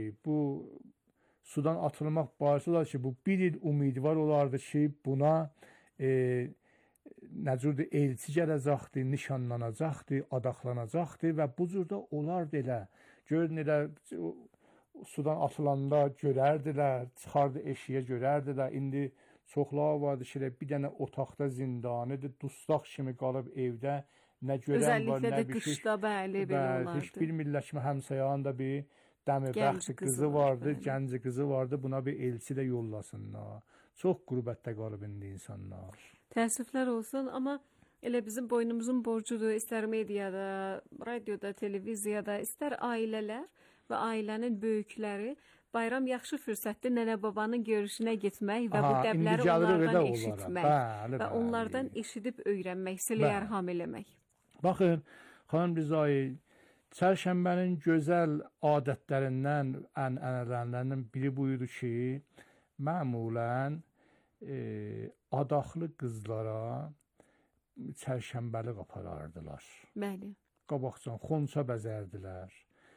Bu sudan atılmaq barəsi olar ki, bu bir il ümidvar olardı ki, buna nə cürdə elçi gələcəkdi, nişanlanacaqdı, adaqlanacaqdı və bu cürdə olardı elə. Görün elə sudan atılanda görərdilər, çıxardı eşiyə görərdilər. İndi çoxlar vardı ki, bir dənə otaqda zindanıdır, dustaq kimi qalıb evdə, nə görən var, nə bir şey. Qışda bəli, belə olardı. Heç bilmirlər ki, həmsəyahın da bir dəmirbəxş qızı vardı, gənci qızı vardı, buna bir elçi də yollasınlar. Çox qürbətdə qalıb indi insanlar. Təəssüflər olsun, amma elə bizim boynumuzun borcudur, istər mediada, radioda, televiziyada, istər ailələr və ailənin böyükləri bayram yaxşı fürsətdir nənə babanın görüşünə getmək və bu dəbləri onlardan eşitmək və onlardan eşidib öyrənmək, silə-ərham eləmək. Baxın, xanım Rizai, Çərşənbənin gözəl adətlərindən, ənənələrindən biri buydu ki, məmulən adaqlı qızlara çərşənbəlik aparardılar. Bəli. Qabaqcan xonça bəzərdilər.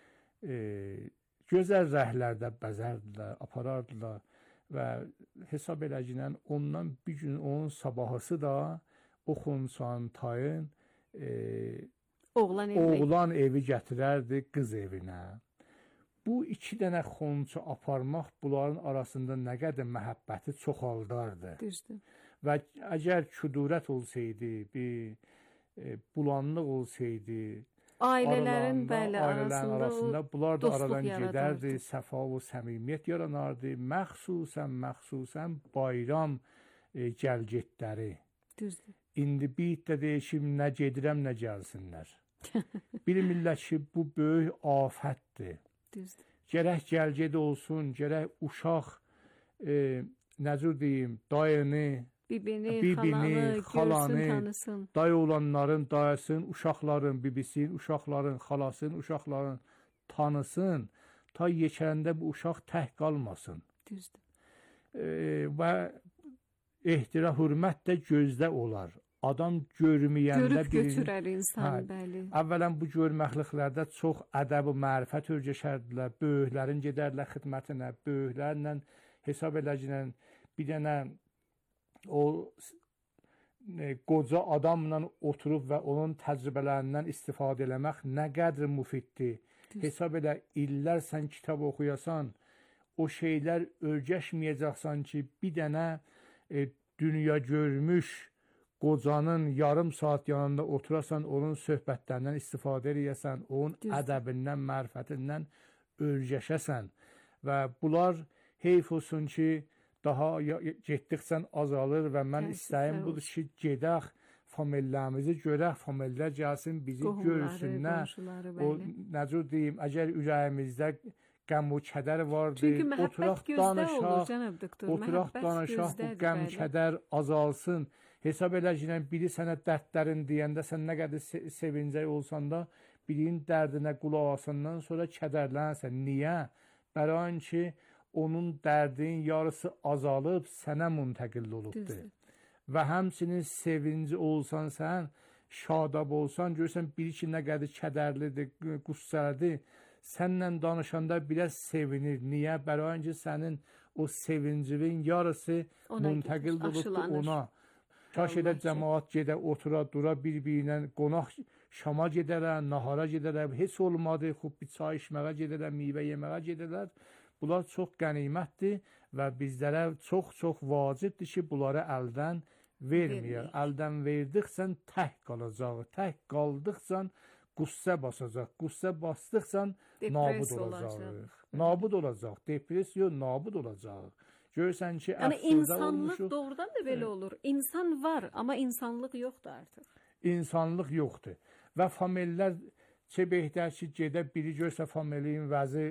Gözəl rəhlərdə bəzərdilər, aparardılar və hesab eləginən ondan bir gün onun sabahısı da o xonçanın tayın oğlan evi gətirərdi qız evinə. Bu iki dənə xonça aparmaq bunların arasında nə qədər məhəbbəti çoxaldardı. Düzdür. Və əgər küdurət olsaydı, bir bulanlıq olsaydı, ailələrin arasında bunlar da aradan gedərdi, səfa və səmimiyyət yaranardı. Məxsusən bayram gəlgetləri. Düzdür. İndi bir də deyişim, nə gedirəm, nə gəlsinlər. Bilmirlər ki, bu böyük afətdir. Düzdür. Gərək gəlgedi olsun, gərək uşaq, necür deyim, dayını, bibini, xalanı, tanısın. Dayı olanların dayısın, uşaqların bibisin, uşaqların xalasın, uşaqların tanısın. Ta yekərəndə bu uşaq tək qalmasın. Düzdür. Və ehtiram, hürmət də gözdə olar. Adam görməyəndə görüb götürər insan, bəli. Əvvələn bu görməkliklərdə çox ədəb və mərifət öyrəşərdilər. Böyüklərin gedərlər xidmətinə, böyüklərlə hesab eləginən bir dənə o qoca adamla oturub və onun təcrübələrindən istifadə eləmək nə qədər müfiddir. Hesab elə illər sən kitab oxuyasan, o şeylər öyrəşməyəcəksən ki, bir dənə dünya görmüş qocanın yarım saat yanında oturasan, onun söhbətlərindən istifadə edəsən, onun ədəbindən, mərifətindən öyrəşəsən. Və bunlar heyf olsun ki, daha getdikcə azalır və mən istəyim budur ki, gedək, famillərimizi görək, famillər gəlsin, bizi görsünlər. O, necə deyim, əgər ürəyimizdə qəm və kədər vardır. Çünki məhəbbət gözdə olur, cənab doktor. Oturaq, danışaq, bu qəm, kədər azalsın. Hesab eləginən biri sənə dərdlərin deyəndə, sən nə qədər sevincək olsan da, birinin dərdinə qulaq asından sonra kədərlənsən. Niyə? Bərain ki, onun dərdinin yarısı azalıb, sənə müntəqil olubdur. Və həmçinin sevinci olsan sən, şadab olsan, görürsən, biri ki, nə qədər kədərlidir, qüssəlidir, sənlə danışanda biraz sevinir. Niyə? Bərain ki, sənin o sevincinin yarısı müntəqil olubdur ona. Kaş edə cəmaat gedə, otura, dura, bir-birinə qonaq şama gedərlər, nahara gedərlər, heç olmadı, xub bir çay içməyə gedərlər, meyvə yeməyə gedərlər. Bunlar çox qənimətdir və bizlərə çox-çox vacibdir ki, bunları əldən verməyək. Əldən verdikcə tək qalacaq, tək qaldıqca qüssə basacaq, qüssə basdıqca nabud olacaq. Nabud olacaq, depressiya nabud olacaq. Görürsən ki, yəni insanlıq doğrudan da belə olur. İnsan var, amma insanlıq yoxdur artıq. İnsanlıq yoxdur. Və famillər behtər ki, gedə biri görsə familiyin vəzi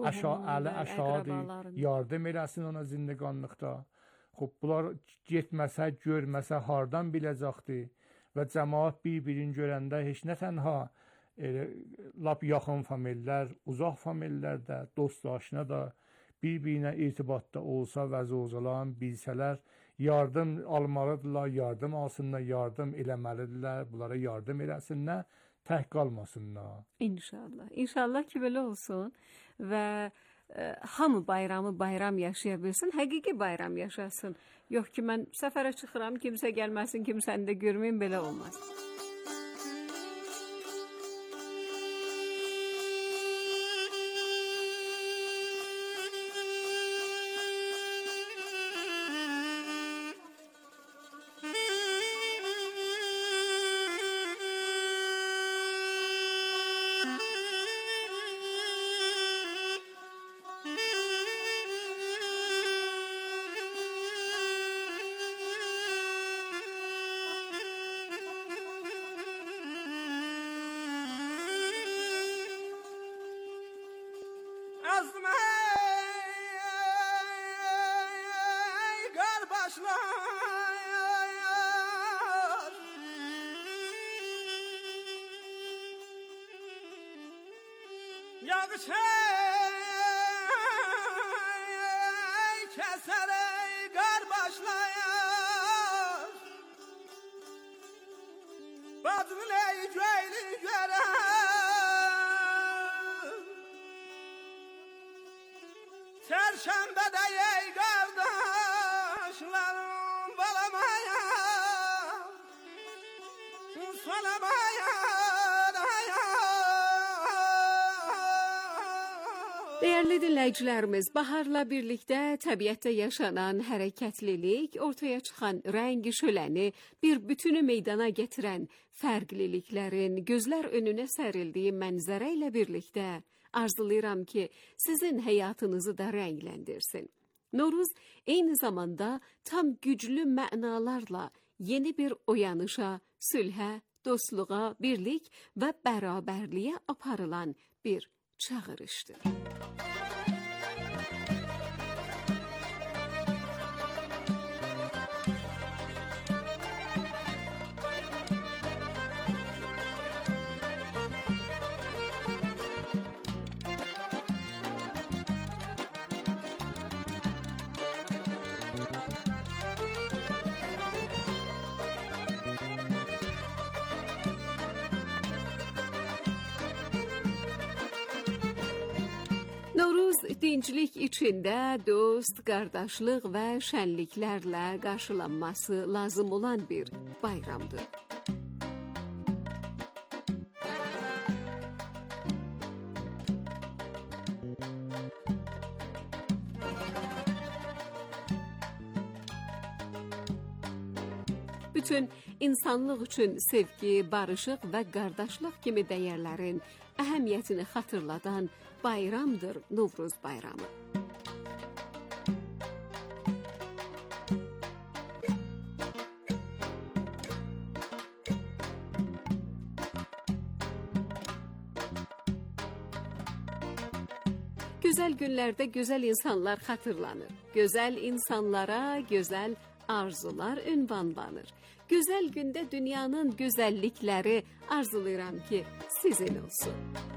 aşağıdır, yardım eləsin ona zindiqanlıqda. Xub, bunlar getməsə, görməsə, hardan biləcəkdir? Və cəmaat bir-birini görəndə heç nə tənha lap yaxın famillər, uzaq famillər də, dost-aşina da bir-birinə irtibatda olsa və zövcələrin bilsələr, yardım almalıdırlar, yardım alsınlar, yardım eləməlidirlər, bunlara yardım eləsinlər, tək qalmasınlar. İnşallah. İnşallah ki, belə olsun və hamı bayramı bayram yaşaya bilsin, həqiqi bayram yaşasın. Yox ki, mən səfərə çıxıram, kimsə gəlməsin, kimsəni də görməyim, belə olmaz. Yağış keser kar başlayar, bazını göğlü gören, çarşambada ey kardeşlerim balamaya, salamaya. Değerli dinləyicilərimiz, baharla birlikdə təbiətdə yaşanan hərəkətlilik, ortaya çıxan rəng şöləni, bir bütünü meydana gətirən fərqliliklərin gözlər önünə sərildiyi mənzərə ilə birlikdə arzulayıram ki, sizin həyatınızı da rəngləndirsin. Novruz eyni zamanda tam güclü mənalarla yeni bir oyanışa, sülhə, dostluğa, birlik və bərabərliyə aparılan bir çağırışdır. Novruz dinclik içində dost, qardaşlıq və şənliklərlə qarşılanması lazım olan bir bayramdır. Bütün insanlıq üçün sevgi, barışıq və qardaşlıq kimi dəyərlərin əhəmiyyətini xatırladan bayramdır Novruz bayramı. Gözəl günlərdə gözəl insanlar xatırlanır. Gözəl insanlara gözəl arzular ünvanlanır. Gözəl gündə dünyanın gözəllikləri arzulayıram ki, sizin olsun.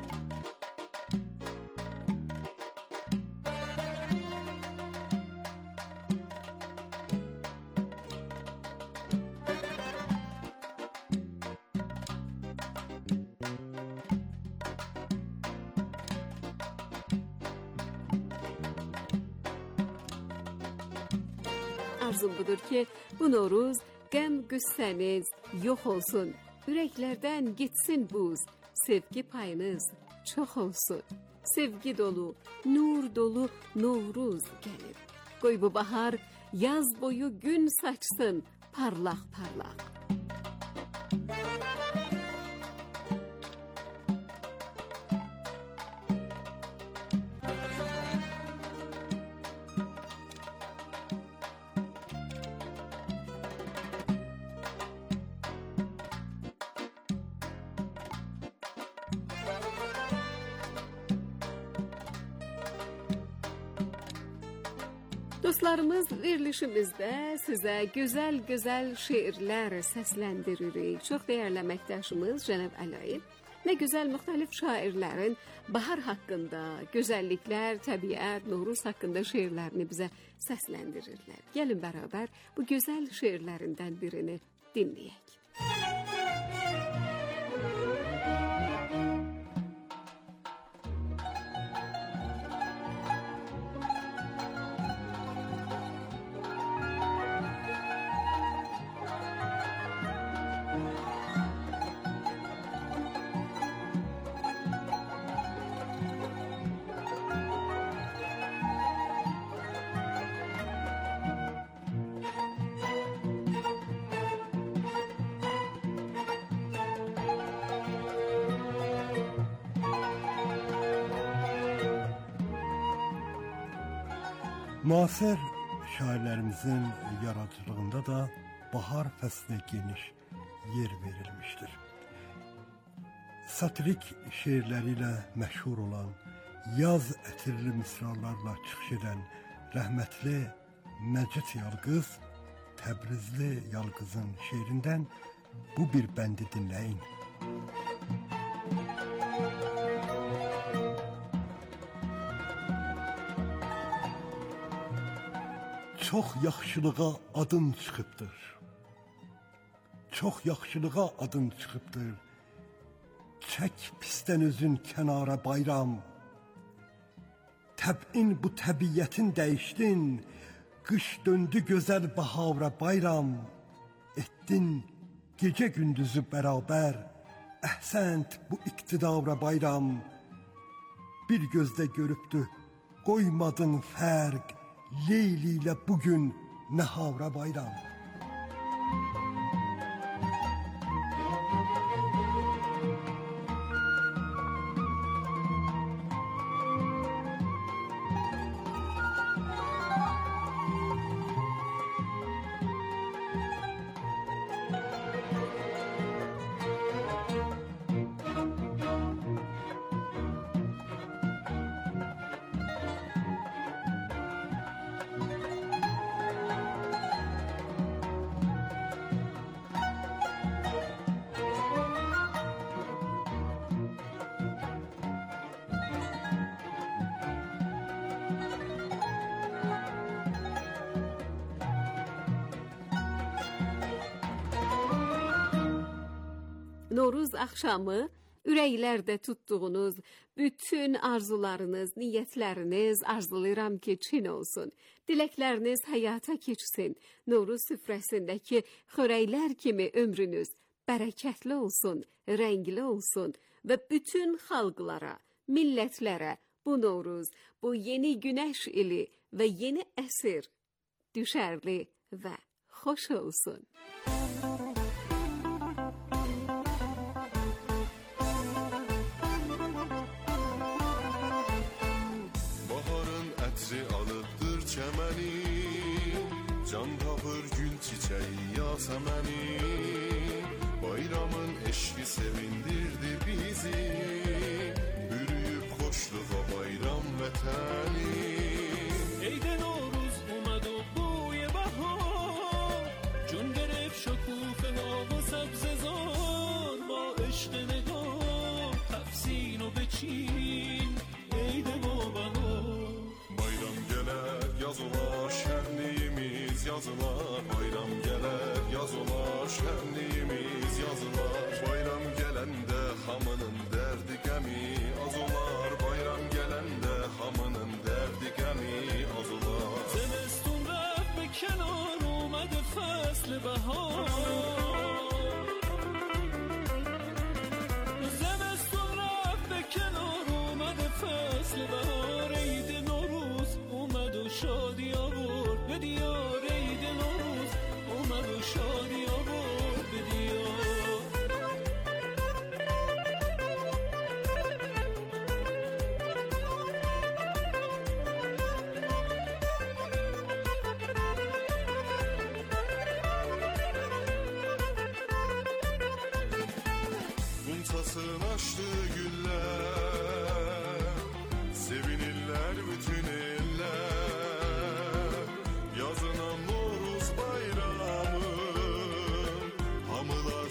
Arzum budur ki, bu Novruz qəm qüssəniz yox olsun, ürəklərdən gitsin buz, sevgi payınız çox olsun. Sevgi dolu, nur dolu Novruz gəlir. Qoy bu bahar yaz boyu gün saçsın, parlaq parlaq. Dostlarımız, verilişimizdə sizə gözəl-gözəl şeirlər səsləndiririk. Çox dəyərli əməkdaşımız Cənab Əlayev nə gözəl müxtəlif şairlərin bahar haqqında, gözəlliklər, təbiət, Novruz haqqında şeirlərini bizə səsləndirirlər. Gəlin bərabər bu gözəl şeirlərindən birini dinləyək. Müasir şairlərimizin yaradıcılığında da bahar fəslinə geniş yer verilmişdir. Satirik şeirləriyle məşhur olan, yaz ətirli misralarla çıxış edən rəhmətli Məcid Yalqız, Təbrizli Yalqızın şeirindən bu bir bəndi dinləyin. Çox yaxşılığa adın çıxıbdır. Çox yaxşılığa adın çıxıbdır. Çək pisdən özün kənara bayram. Təb'in bu təbiyyətin dəyişdin. Qış döndü gözəl bahavra bayram. Etdin gecə gündüzü bərabər. Əhsənt bu iqtidara bayram. Bir gözdə görübdü qoymadın fərq. Leyli ilə bugün nəhavra bayram. Novruz axşamı ürəklərdə tutduğunuz bütün arzularınız, niyyətləriniz arzulayıram ki, çin olsun. Diləkləriniz həyata keçsin. Novruz süfrəsindəki xörəklər kimi ömrünüz bərəkətli olsun, rəngli olsun və bütün xalqlara, millətlərə bu Novruz, bu yeni günəş ili və yeni əsr düşərli və xoş olsun. Çəməni, can tapır gül çiçəyi yasəməni. Bayramın eşqi sevindirdi bizi, bürüyüb xoşluğa bayram vətəni. Eydə Novruz اومد و بوی بهار، جون گرفت شکوفه ها و سبززار. با عشق نگاه تفسین و بچین eydə و بهار. Bayram gələr, yaz olar, şənliyimiz yazılar. Bayram gələr, yaz olar, şənliyimiz yazılar. Bayram gələndə hamının dərdi qəmi az olar. Bayram gələndə hamının dərdi qəmi az olar. زمستون رفت به کنار اومد فصل بهار. زمستون رفت به کنار اومد فصل بهار. عید نوروز اومد و شادی آورد به دیار. عید نوروز اومد و شادی آورد به دیار. Buntasın açtı güller, sevinirler bütün eller. Yazınan Novruz bayramı, hamılar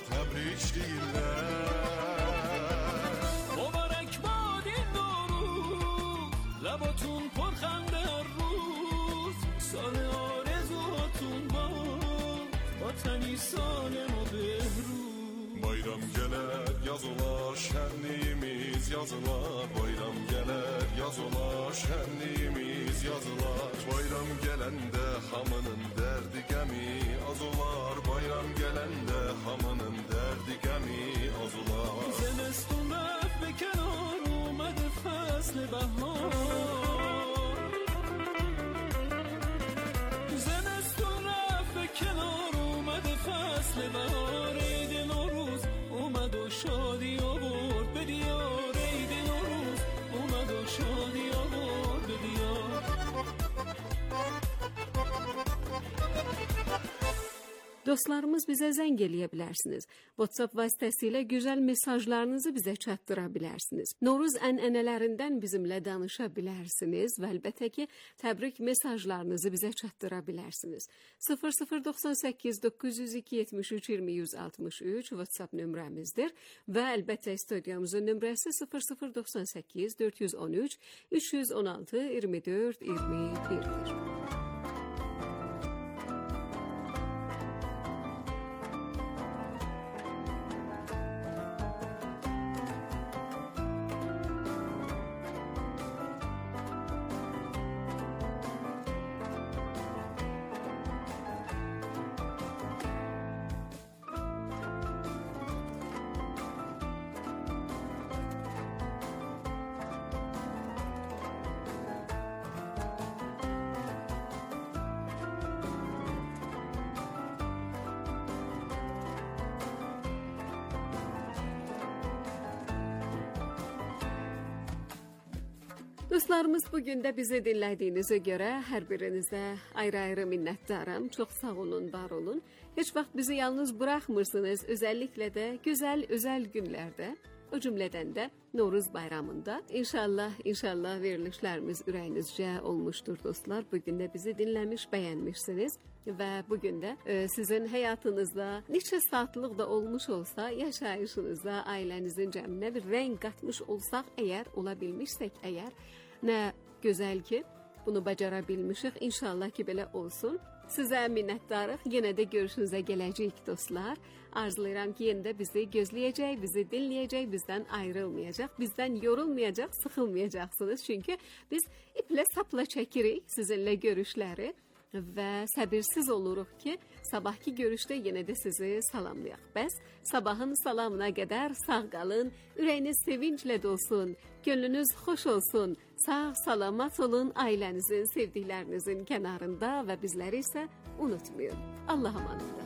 təbrikləyirlər. مبارک باد این نوروز، لباتون پرخنده هر روز. سال آرزوهاتون با تنی سالم و بهروز. Bayram gələr, yaz olar, şənliyimiz yazılar. Bayram gələr, yaz olar, şənliyimiz yazılar. Bayram gələndə hamının dərdi qəmi az olar. Bayram gələndə hamının dərdi qəmi az olar. زمستون رفت به کنار اومد فصل بهار. زمستون رفت به کنار اومد فصل بهار. عید نوروز اومد و شادی آورد به دیار. عید نوروز اومد و شادی آورد به دیار. Dostlarımız bizə zəng eləyə bilərsiniz. WhatsApp vasitəsilə gözəl mesajlarınızı bizə çatdıra bilərsiniz. Novruz ənənələrindən bizimlə danışa bilərsiniz və əlbəttə ki, təbrik mesajlarınızı bizə çatdıra bilərsiniz. 0098 902 73 20 163 WhatsApp nömrəmizdir və əlbəttə studiyamızın nömrəsi 0098 413 316 24 21-dir. Dostlarımız, bugün də bizi dinlədiyinizə görə hər birinizə ayrı-ayrı minnətdaram. Çox sağ olun, var olun. Heç vaxt bizi yalnız buraxmırsınız, özəlliklə də gözəl özəl günlərdə, o cümlədən də Novruz bayramında. İnşallah verilişlərimiz ürəyinizcə olmuşdur dostlar. Bugün də bizi dinləmiş, bəyənmişsiniz. Və bugün də sizin həyatınızda neçə saatlıq da olmuş olsa, yaşayışınızda ailənizin cəminə bir rəng qatmış olsaq, əgər ola bilmişsək, nə gözəl ki, bunu bacara bilmişik. İnşallah ki, belə olsun. Sizə minnətdarıq. Yenə də görüşünüzə gələcəyik dostlar. Arzulayıram ki, yenə də bizi gözləyəcək, bizi dinləyəcək, bizdən ayrılmayacaq, bizdən yorulmayacaq, sıxılmayacaqsınız. Çünki biz iplə sapla çəkirik sizinlə görüşləri və səbirsiz oluruq ki, sabahki görüşdə yenə də sizi salamlayaq. Bəs sabahın salamına qədər sağ qalın, ürəyiniz sevinclə dolsun, gönlünüz xoş olsun, sağ salamat olun, ailənizin, sevdiklərinizin kənarında və bizləri isə unutmayın. Allah amanında.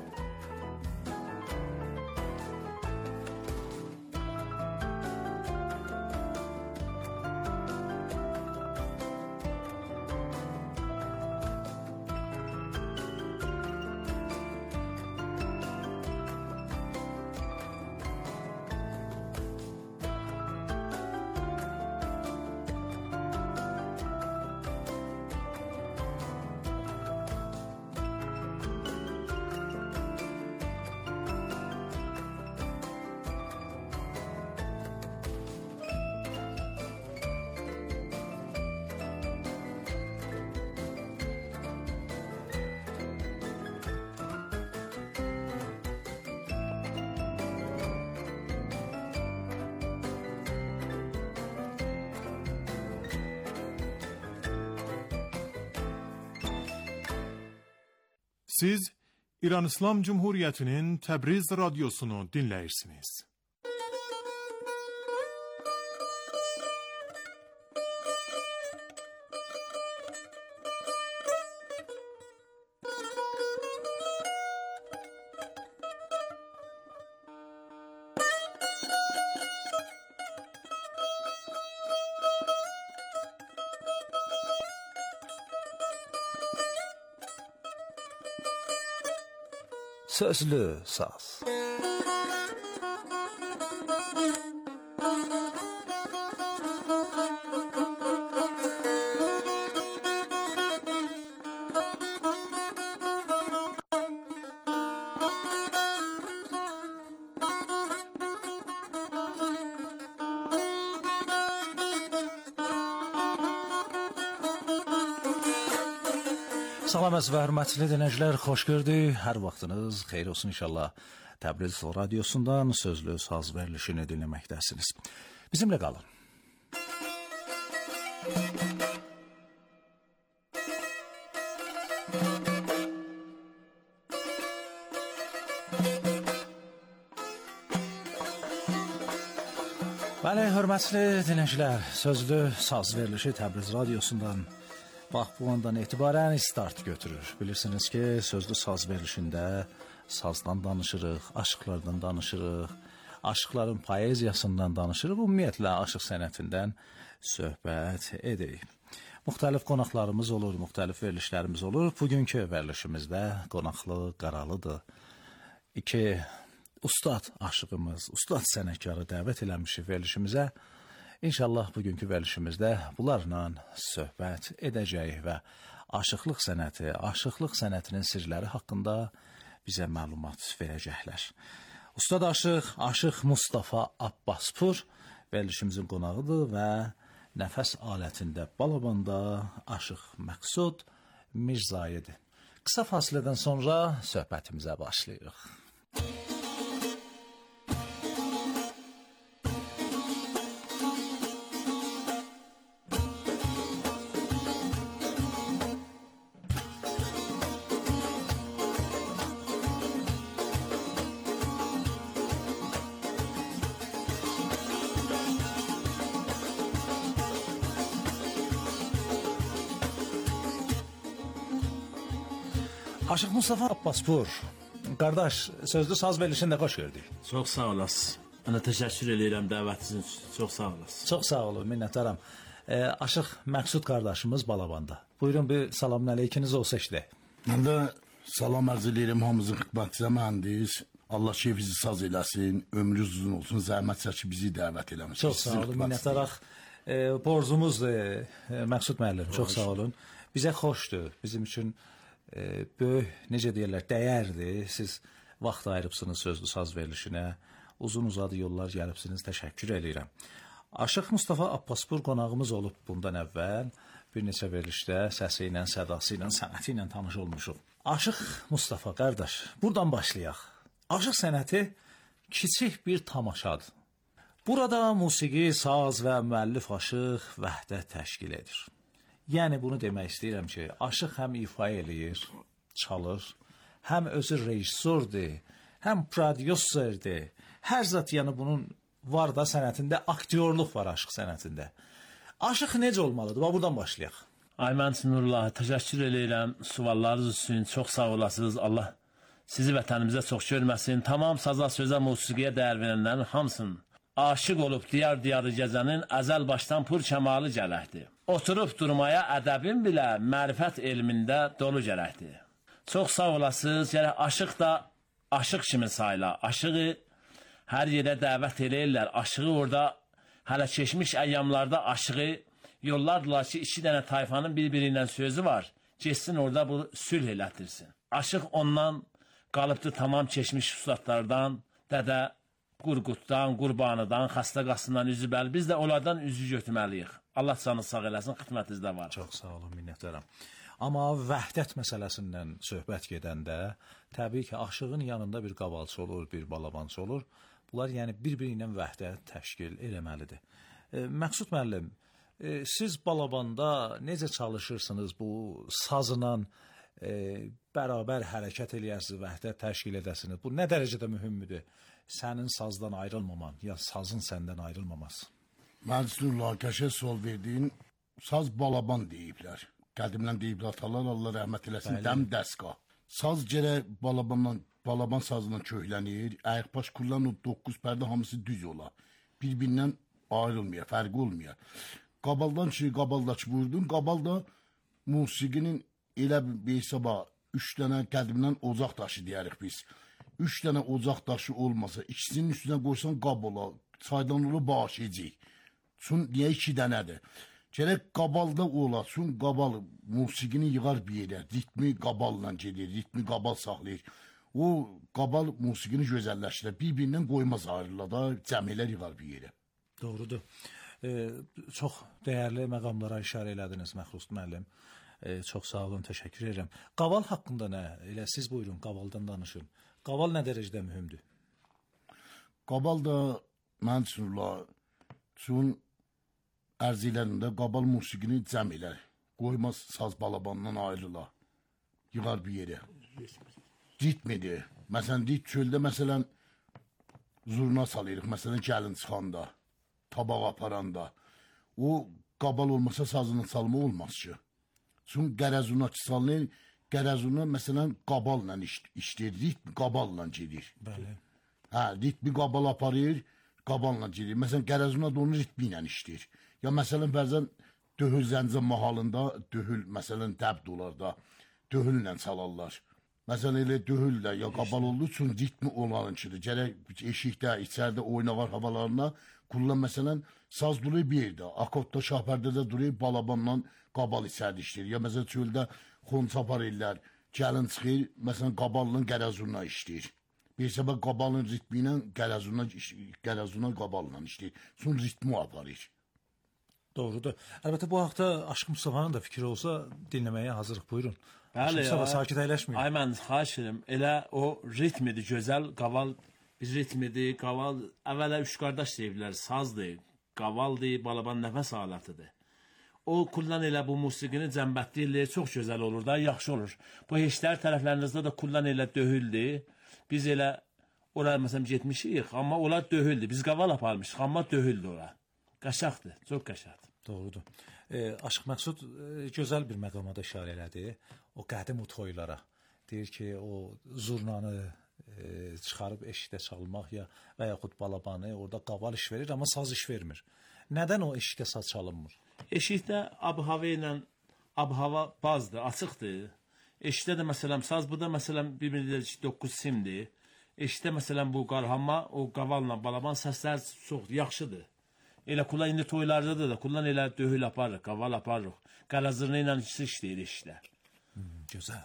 Siz İran İslam Cumhuriyeti'nin Təbriz radyosunu dinləyirsiniz. Sözlü saz. Salam və hörmətli dinləyicilər, xoş gördük. Hər vaxtınız xeyir olsun inşallah. Təbriz radiosundan sözlü saz verilişini dinləməkdəsiniz. Bizimlə qalın. Bəli, hörmətli dinləyicilər, sözlü saz verilişi Təbriz radiosundan bax bu andan etibarən start götürür. Bilirsiniz ki, sözlü saz verilişində sazdan danışırıq, aşıqlardan danışırıq, aşıqların poeziyasından danışırıq, ümumiyyətlə aşıq sənətindən söhbət edirik. Müxtəlif qonaqlarımız olur, müxtəlif verilişlərimiz olur. Bugünkü verilişimizdə qonaqlı, qaralıdır. iki ustad aşığımız, ustad sənətkarı dəvət eləmişik verilişimizə. İnşallah bugünkü verilişimizdə bunlarla söhbət edəcəyik və aşıqlıq sənətinin sirləri haqqında bizə məlumat verəcəklər. Ustad Aşıq Mustafa Abbaspur verilişimizin qonağıdır və nəfəs alətində balabanda Aşıq Məqsud Mirzayıdır. Qısa fasilədən sonra söhbətimizə başlayırıq. Aşıq Mustafa Abbaspur, qardaş, sözlü saz verilişində xoş gördük. Çox sağ olasınız. Mən təşəkkür edirəm dəvətiniz üçün. Çox sağ olasınız. Çox sağ olun, minnətdaram. Aşıq Məqsud qardaşımız balabanda. Buyurun bir salamün əleykiniz olsa işlək. Mən də salam ərz edirəm hamımızın xidmətinizə mühəndis. Allah şefizi saz eləsin, ömrünüz uzun olsun, zəhmət çəkib bizi dəvət eləmişsiniz. Çox sağ olun, minnətdaraq. Borcumuzdur, Məqsud müəllim, çox sağ olun. Bizə xoşdur, bizim üçün böyük, necə deyirlər, dəyərdir. Siz vaxt ayırıbsınız sözlü saz verilişinə, uzun-uzadı yollar gəlibsiniz, təşəkkür edirəm. Aşıq Mustafa Abbaspur qonağımız olub bundan əvvəl, bir neçə verilişdə səsi ilə, sədası ilə, sənəti ilə tanış olmuşuq. Aşıq Mustafa, qardaş, buradan başlayaq. Aşıq sənəti kiçik bir tamaşadır. Burada musiqi, saz və müəllif aşıq vəhdət təşkil edir. Yəni bunu demək istəyirəm ki, aşıq həm ifa eləyir, çalır, həm özü rejissordur, həm prodüserdir. Hər zat yəni bunun var da sənətində, aktyorluq var aşıq sənətində. Aşıq necə olmalıdır? Buradan başlayaq. Ayman Nurullah, təşəkkür edirəm suallarınız üçün. Çox sağ olasınız. Allah sizi vətənimizə çox görməsin. Tamam saza, sözə, musiqiyə dəyər verənlərin hamısının aşıq olub diyar-diyarı gəzənin əzəl başdan pur kəmalı gələkdir. Oturub durmaya ədəbin bilə mərifət elmində dolu gərəkdir. Çox sağ olasınız. Yəni aşıq da aşıq kimi sayıla. Aşığı hər yerə dəvət eləyirlər. Aşığı orada hələ keçmiş əyyamlarda aşığı yollardılar ki, iki dənə tayfanın bir-biri ilə sözü var. Geçsin orada bu sülh elətdirsin. Aşıq ondan qalıbdı tamam keçmiş ustadlardan, Dədə Qurquddan, Qurbanıdan, Xəstə Qasından üzübəli. Biz də onlardan üzü götürməliyik. Allah canı sağ eləsin, xidmətinizdə var. Çox sağ olun, minnətdaram. Amma vəhdət məsələsindən söhbət gedəndə, təbii ki, aşığın yanında bir qavalçı olur, bir balabançı olur. Bunlar yəni bir-biri ilə vəhdət təşkil eləməlidir. Məqsud müəllim, siz balabanda necə çalışırsınız bu sazla bərabər hərəkət eləyəsiniz, vəhdət təşkil edəsiniz? Bu nə dərəcədə mühümdür? Sənin sazdan ayrılmaman, ya sazın səndən ayrılmaması? Məzlullah, qəşəng sual verdiyin, saz balaban deyiblər. Qədimdən deyiblər, atalar Allah rəhmət eləsin, dəm dəstqa. Saz gərək balaban sazından köklənir, ayaqbaş kullan o 9 pərdə hamısı düz ola. Bir-birindən ayrılmıyor, fərqi olmuyor. Qabaldan ki, qabaldakı vurdun, qabalda musiqinin elə bir hesaba 3 dənə qədimdən ocaq daşı deyərik biz. 3 dənə ocaq daşı olmasa, ikisinin üstünə qoysan qab ola, çaydan olur başlayacaq. Çün niyə 2 dənədir? Gərək qabalda ola, çün qabal musiqini yığar bir yerə, ritmi qaballa gedir, ritmi qabal saxlayır. O qabal musiqini gözəlləşdirir, bir-birindən qoymaz ayrıla da, cəmilər yığar bir yerə. Doğrudur. Çox dəyərli məqamlara işarə elədiniz, Məxrust müəllim. Çox sağ olun, təşəkkür edirəm. Qaval haqqında nə? Elə siz buyurun, qavaldan danışın. Qaval nə dərəcədə mühümdür? Qaval da mən üçün ərzilərində qabal musiqini cəm elər. Qoymaz saz balabandan ayrıla. Yığar bir yerə. Ritmidir. Məsələn, çöldə məsələn zurna salırıq. Məsələn, gəlin çıxanda, tabaq aparanda. O qabal olmasa sazının salma olmaz ki. Çünki qərəzuna ki salınır, qərəzuna məsələn qaballa işləyir, ritmi qaballa gedir. Bəli. Hə, ritmi qabal aparır, qaballa gedir. Məsələn, qərəzuna da onu ritmi ilə işləyir. Ya məsələn, bəzən döhül zəncə mahalında, döhül məsələn dəbd olar da, döhülle çalarlar. Məsələn elə döyürlər ya qabal olduğu üçün ritmi olanınçıdır. Gərək eşikdə, içəridə oyna var havalarına. Kullan məsələn saz durur bir yerdə, akordda, şahpərdədə durur, balabanla qabal içəridə işləyir. Ya məsələn çöldə xonçapar ellər, gəlin çıxır, məsələn qaballa qərəzunla işləyir. Bir səbəb qabalın ritmi ilə qərəzunla qaballa işləyir. Sonra ritmi aparır. Doğrudur. Əlbəttə bu haqda Aşıq Mustafa'nın da fikri olsa dinləməyə hazırıq. Buyurun. Bəli, Mustafa sakit əyləşməyin. Ay mən xahiş edirəm. Elə o ritmidir, gözəl qaval bir ritmidir. Qaval əvvələ üç qardaş deyiblər, sazdır, qavaldır, balaban nəfəs alətidir. O kullan elə bu musiqini cəmbətliyi çox gözəl olur da, yaxşı olur. Bu heçlər tərəflərinizdə də kullan elə döyüldü. Biz elə ora məsələn getmişik, amma onlar döyüldü. Biz qaval aparmışıq, amma döyüldü ora. Qəşəngdir, çox qəşəngdir. Doğrudur. Aşıq Məqsud gözəl bir məqamada işarə elədi. O qədim toylara. Deyir ki, o zurnanı çıxarıb eşikdə çalmaq ya və yaxud balabanı orada qaval iş verir, amma saz iş vermir. Nədən o eşikdə saz çalınmır? Eşikdə ab-hava ilə ab-hava bazdır, açıqdır. Eşikdə də məsələn saz, bu da məsələn 1-9 simdir. Eşikdə məsələn bu qarhamma, o qavalla balaban səslər çox yaxşıdır. Elə kullan indi toylarda da kullan elə döyül aparırıq, qaval aparırıq. Qəlazırını ilə işləyir eşiklər. Gözəl.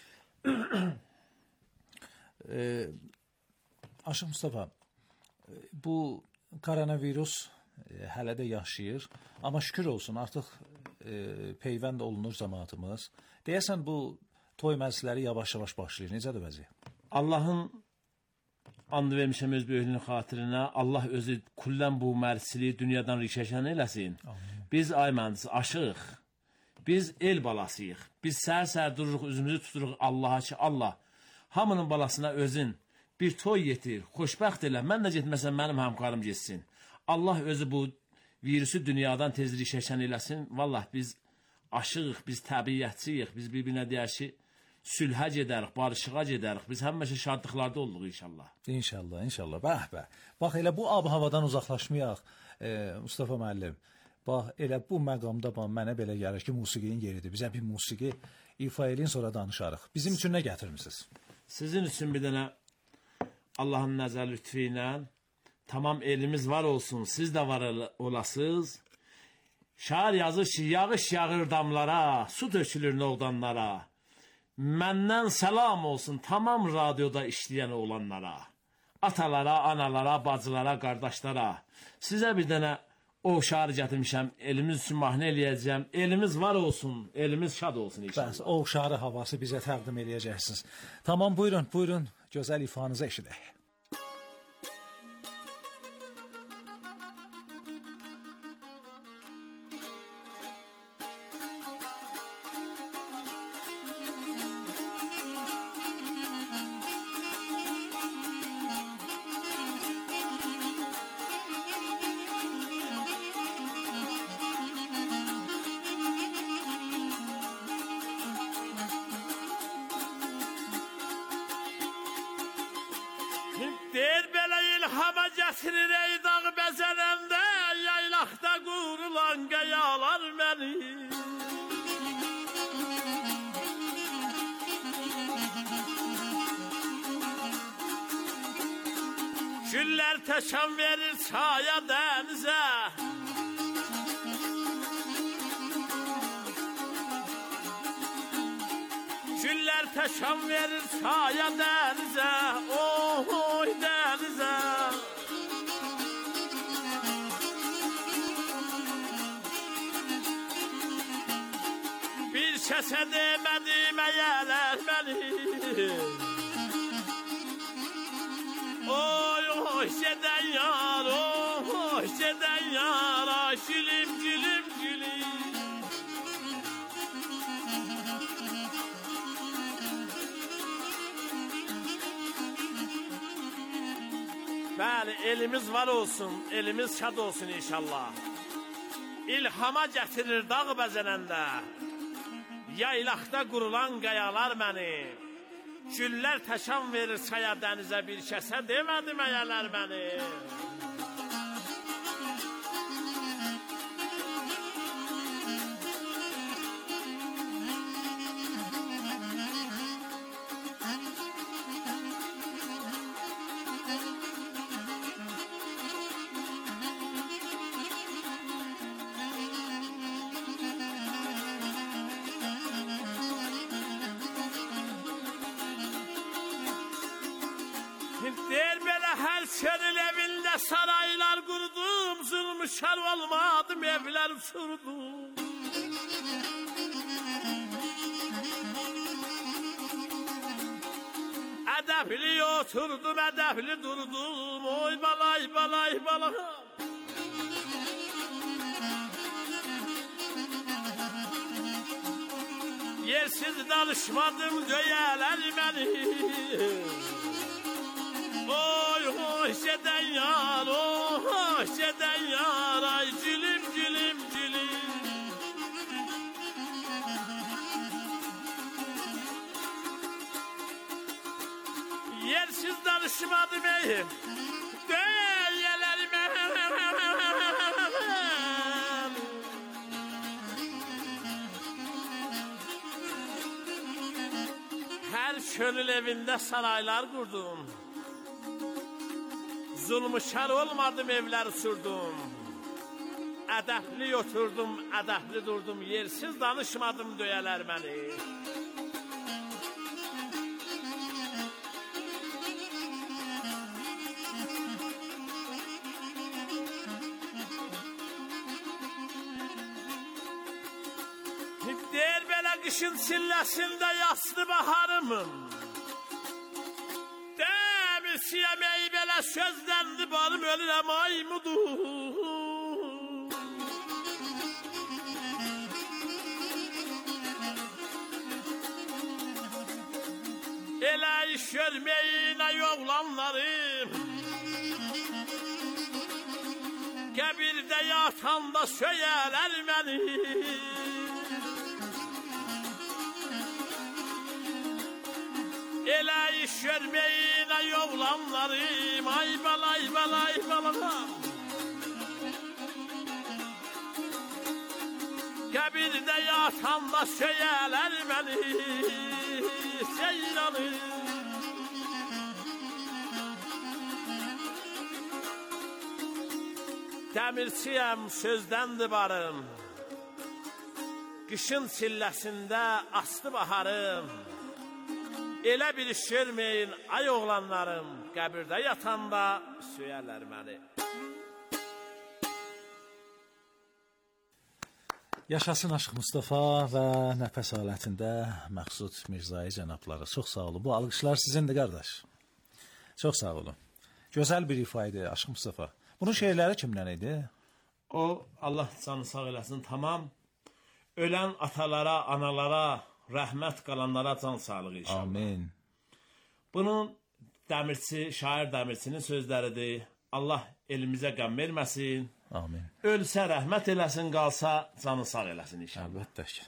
Aşıq Mustafa, bu koronavirus hələ də yaşayır, amma şükür olsun artıq peyvənd olunur cəmaatımız. Deyəsən bu toy məclisləri yavaş-yavaş başlayır. Necədir vəziyyət? Allahın and vermişəm öz böyüklüyünün xatirinə. Allah özü kullan bu məclisliyi dünyadan rişəşən eləsin. Amin. Biz ay mühəndis aşığıq. Biz el balasıyıq. Biz səhər-səhər dururuq, üzümüzü tuturuq Allaha ki, Allah hamının balasına özün bir toy yetir, xoşbəxt elə. Mən də getməsəm mənim həmkarım getsin. Allah özü bu virüsü dünyadan tez rişəşən eləsin. Vallah biz aşığıq, biz təbiyyətçiyik. Biz bir-birinə deyək ki, sülhə gedərik, barışığa gedərik. Biz həmişə şadlıqlarda olduq inşallah. İnşallah, inşallah. Bəh. Bax elə bu ab-havadan uzaqlaşmayaq. Mustafa müəllim, bax elə bu məqamda mənə belə gəlir ki, musiqinin yeridir. Bizə bir musiqi ifa edin, sonra danışarıq. Bizim üçün nə gətirmisiniz? Sizin üçün bir dənə Allahın nəzər lütfi ilə tamam elimiz var olsun, siz də var olasınız. Şair yazır ki, yağış yağır damlara, su tökülür noğdanlara. Məndən səlam olsun tamam radioda işləyən olanlara. Atalara, analara, bacılara, qardaşlara. Sizə bir dənə o şair gətirmişəm, elimiz üçün mahnə eləyəcəm. Elimiz var olsun, elimiz şad olsun inşallah. Bəs o şairi havası bizə təqdim eləyəcəksiniz. Tamam, buyurun, gözəl ifanızı eşidək. Deyir belə ilhama gətirir ey dağ bəzənəndə, yaylaqda qurulan qayalar məni. Güllər təşan verir çaya dənizə. Güllər təşan verir çaya dənizə, oy dənizə. Bir kəsə demədi məyələr məni. Oy gedən yar, oy gedən yar, gülüm, gülüm, gülüm. Bəli, elimiz var olsun, elimiz şad olsun inşallah. İlhama gətirir dağ bəzənəndə, yaylaqda qurulan qayalar məni. Güllər təşan verir çaya dənizə, bir kəsə demədi məyələr məni. senin evinde saraylar kurdum, zulmüşer olmadım evler sürdüm. Edepli oturdum, edepli durdum, oy balay balay balay. Yersiz danışmadım döyələr məni. Oy hoş eden yar, oy hoş eden yar, ay gülüm gülüm gülüm. Yersiz danışmadım ey döyələr məni. Her könül evinde saraylar kurdum. Zulmüşer olmadım evler sürdüm. Edepli oturdum, edepli durdum. Yersiz danışmadım döyələr məni. Der belə qışın çilləsində yaslı baharımın. Demir belə sözləndi barım ölürəm aymudu. Elə iş görməyinə yoğlanlarım. Qəbirdə yatanda söyələr məni. Elə iş görməyinə yoğlanlarım, ay balay balay balay. Qəbirdə yatanda söyələr məni, seyranım. Dəmirçiyəm, sözdəndir barım. Qışın çilləsində astı baharım. Elə bir iş görməyin, ay oğlanlarım, qəbirdə yatanda söyərlər məni. Yaşasın Aşıq Mustafa və nəfəs alətində Məqsud Mirzai cənabları. Çox sağ olun. Bu alqışlar sizindir, qardaş. Çox sağ olun. Gözəl bir ifa idi Aşıq Mustafa. Bunun şeirləri kimdən idi? O, Allah canı sağ eləsin, tamam. Ölən atalara, analara, rəhmət qalanlara can sağlığı inşallah. Amin. Bunun dəmirçi, şair dəmirçinin sözləridir. Allah elimizə qəm verməsin. Amin. Ölsə rəhmət eləsin, qalsa canı sağ eləsin inşallah. Əlbəttə ki.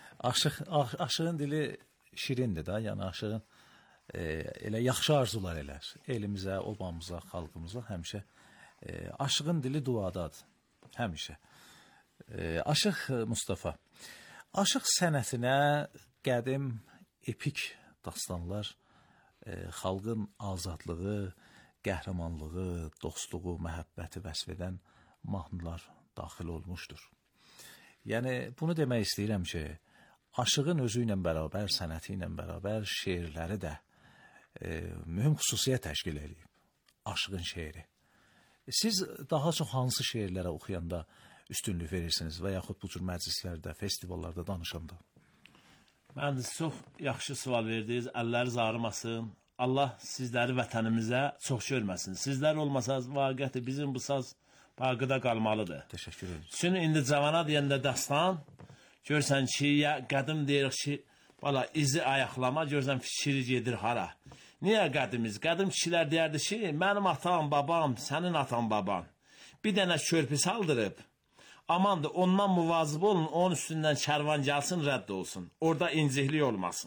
Aşığın dili şirindir da, yəni aşığın elə yaxşı arzular elər. Elimizə, obamıza, xalqımıza həmişə. Aşığın dili duadadır, həmişə. Aşıq Mustafa, aşıq sənətinə qədim epik dastanlar, xalqın azadlığı, qəhrəmanlığı, dostluğu, məhəbbəti vəsf edən mahnılar daxil olmuşdur. Yəni, bunu demək istəyirəm ki, aşığın özü ilə bərabər, sənəti ilə bərabər şeirləri də mühüm xüsusiyyət təşkil edib. Aşığın şeiri. Siz daha çox hansı şeirlərə oxuyanda üstünlük verirsiniz və yaxud bu cür məclislərdə, festivallarda danışanda? Mən çox yaxşı sual verdiniz, əlləriniz ağrımasın. Allah sizləri vətənimizə çox görməsin. Sizlər olmasaz, vaqiəti bizim bu saz Bağıda qalmalıdır. Təşəkkür ederim. Çünki indi cavana deyəndə dastan, görsən ki, qədim deyirik ki, valla izi ayaqlama, görsən fikri gedir hara. Niyə qədimiz? Qədim kişilər deyərdi ki, mənim atam, babam, sənin atan, baban. Bir dənə körpü saldırıb, amandır, ondan muvazib olun, onun üstündən kərvan gəlsin, rədd olsun. Orada inciklik olmasın.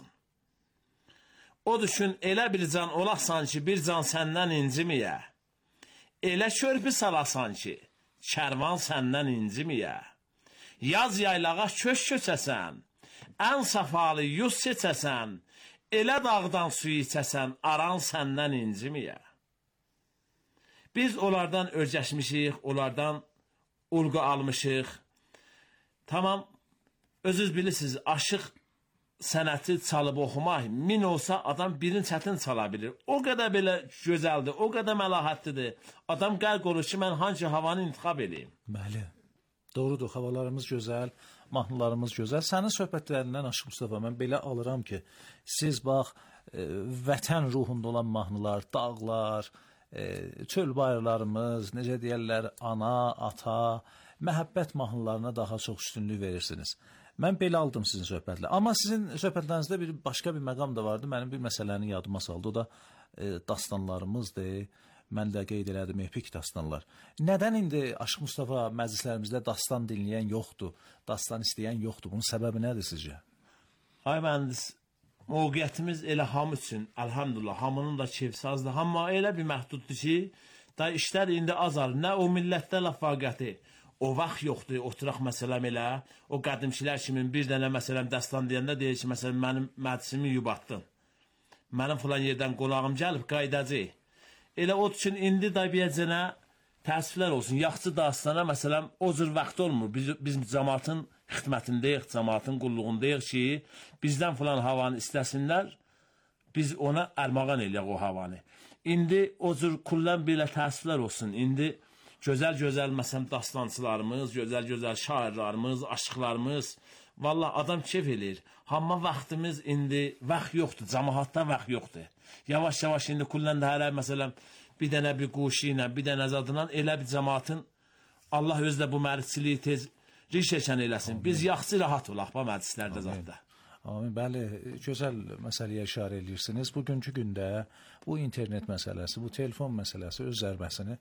O düşün, elə bir can olasan ki, bir can səndən incimiyə. Elə körpü salasan ki, kərvan səndən incimiyə. Yaz yaylağa köş köçəsən, ən safalı yuz seçəsən, elə dağdan suyu içəsən, aran səndən incimiyə. Biz onlardan örgəşmişik, onlardan ulğu almışıq. Tamam, özünüz bilirsiniz, aşıq sənəti çalıb oxumaq 1000 olsa adam birini çətin çala bilir. O qədər belə gözəldir, o qədər məlahətlidir. Adam qərq olur ki, mən hangi havanı intiqab edeyim? Bəli. Doğrudur, havalarımız gözəl, mahnılarımız gözəl. Sənin söhbətlərindən Aşıq Mustafa mən belə alıram ki, siz bax vətən ruhunda olan mahnılar, dağlar, çöl bayırlarımız, necə deyirlər, ana, ata, məhəbbət mahnılarına daha çox üstünlük verirsiniz. Mən belə aldım sizin söhbətlə. Amma sizin söhbətlərinizdə başqa bir məqam da vardı. Mənim bir məsələni yadıma saldı. O da dastanlarımızdır. Mən də qeyd elədim, epik dastanlar. Nədən indi Aşıq Mustafa məclislərimizdə dastan dinləyən yoxdur, dastan istəyən yoxdur? Bunun səbəbi nədir sizcə? Ay mühəndis, mövqeyyətimiz elə hamı üçün, əlhamdülillah, hamının da keyfsazdır. Amma elə bir məhduddur ki, da işlər indi azar. Nə o millətdə laf vaqəti. O vaxt yoxdur, oturaq məsələm elə, o qədimçilər kimi bir dənə məsələm dəstan deyəndə deyir ki, məsələn, mənim məclisimi yubatdın. Mənim filan yerdən qonağım gəlib, qaydacı. Elə o üçün indi da bir təəssüflər olsun. Yaxçı dastana, məsələn, o cür vaxt olmur. Biz cəmaatın xidmətindəyik, cəmaatın qulluğundayıq ki, bizdən filan havanı istəsinlər, biz ona ərmağan eləyək o havanı. İndi o cür kullan belə təəssüflər olsun. İndi gözəl-gözəl, məsələn, dastancılarımız, gözəl-gözəl şairlarımız, aşıqlarımız, valla adam keyf eləyir. Amma vaxtımız indi, vaxt yoxdur, cəmaatda vaxt yoxdur. Yavaş-yavaş indi kullan da hələ, məsələn, bir dənə bir quşu ilə, bir dənə zadından elə bir cəmaatın, Allah özlə bu mərciliyi tez rişəkən eləsin. Biz yaxşı rahat olaq bu məclislərdə zadda. Amin, bəli, gözəl məsələyə işarə edirsiniz. Bugünkü gündə bu internet məsələsi, bu telefon məsələsi öz zərbəsini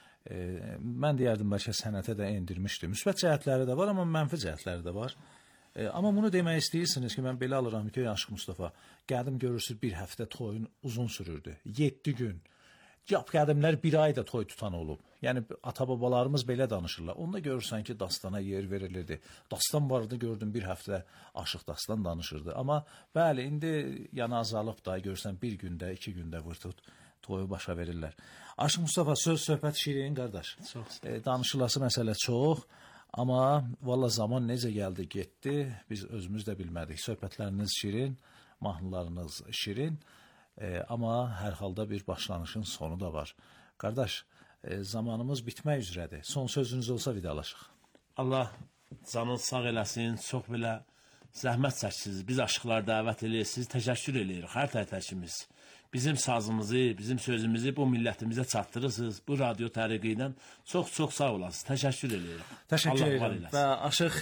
mən deyərdim bəlkə sənətə də endirmişdi. Müsbət cəhətləri də var, amma mənfi cəhətləri də var. Amma bunu demək istəyirsiniz ki, mən belə alıram ki, Aşıq Mustafa, qədim görürsünüz bir həftə toyun uzun sürürdü. 7 gün. Qədimlər bir ay da toy tutan olub. Yəni, ata-babalarımız belə danışırlar. Onda görürsən ki, dastana yer verilirdi. Dastan vardı, gördüm, bir həftə Aşıq dastan danışırdı. Amma bəli, indi yana azalıb da, görürsən, bir gündə, 2 gündə vırtut toyu başa verirlər. Aşıq Mustafa, söz-söhbət şirin, qardaş. Danışılası məsələ çox. Amma valla zaman necə gəldi, getdi, biz özümüz də bilmədik. Söhbətləriniz şirin, mahnılarınız şirin. Amma hər halda bir başlanışın sonu da var. Qardaş, zamanımız bitmək üzrədir. Son sözünüz olsa vidalaşıq. Allah canın sağ eləsin, çox belə zəhmət çəksiniz. Biz aşıqlar dəvət eləyirsiniz, təşəkkür eləyirik. Hər tərəfimiz bizim sazımızı, bizim sözümüzü bu millətimizə çatdırırsınız. Bu radio təriqi ilə çox-çox sağ olasınız. Təşəkkür eləyirik. Təşəkkür edirəm. Və Aşıq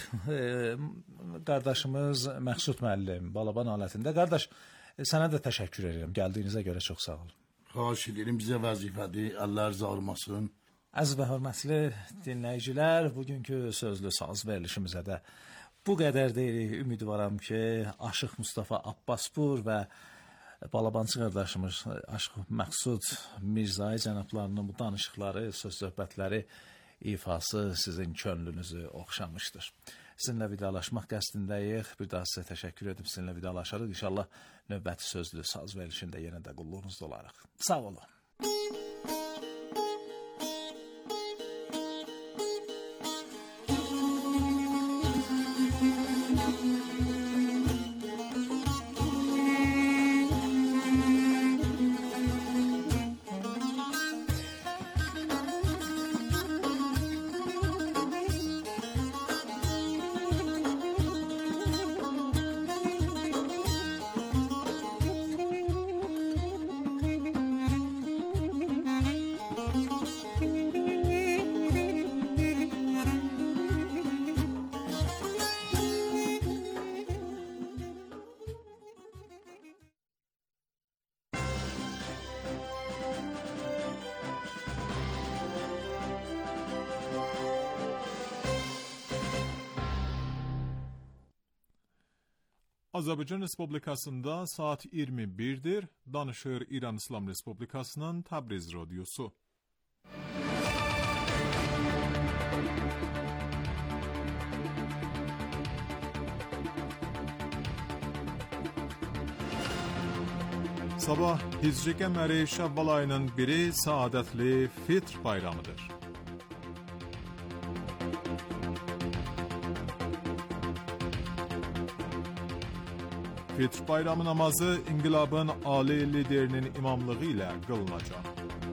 qardaşımız Məqsud müəllim, Balaban alətində. Qardaş, sənə də təşəkkür edirəm. Gəldiyinizə görə çox sağ olun. Xahiş edirəm, bizə vəzifədir. Allah razı olmasın. Əziz və hörmətli dinləyicilər, bugünkü sözlü saz verilişimizə də bu qədər deyirik. Ümidvaram ki, Aşıq Mustafa Abbaspur və Balabancı qardaşımız Aşıq Məqsud Mirzai cənablarının bu danışıqları, söz-söhbətləri ifası sizin könlünüzü oxşamışdır. Sizinlə vidalaşmaq qəsdindəyik. Bir daha sizə təşəkkür edib sizinlə vidalaşarıq. İnşallah növbəti sözlü saz verilişində yenə də qulluğunuzda olaraq. Sağ olun. Azərbaycan Respublikasında saat 21'dir. Danışır İran İslam Respublikasının Təbriz Radyosu. Sabah Hicri qəməri Şəvval ayının biri saadətli Fitr bayramıdır. Fitr bayramı namazı İnqilabın ali liderinin imamlığı ilə qılınacaq.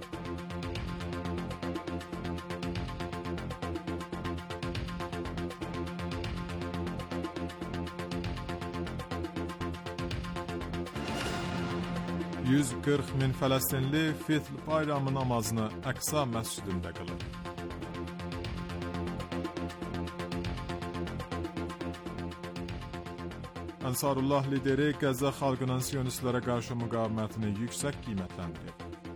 ...140.000 Fələstinli Fitr bayramı namazını Əqsa məscidində qılır. Ansarullah lideri Qəzza xalqının siyonistlərə qarşı müqavimətini yüksək qiymətləndirir.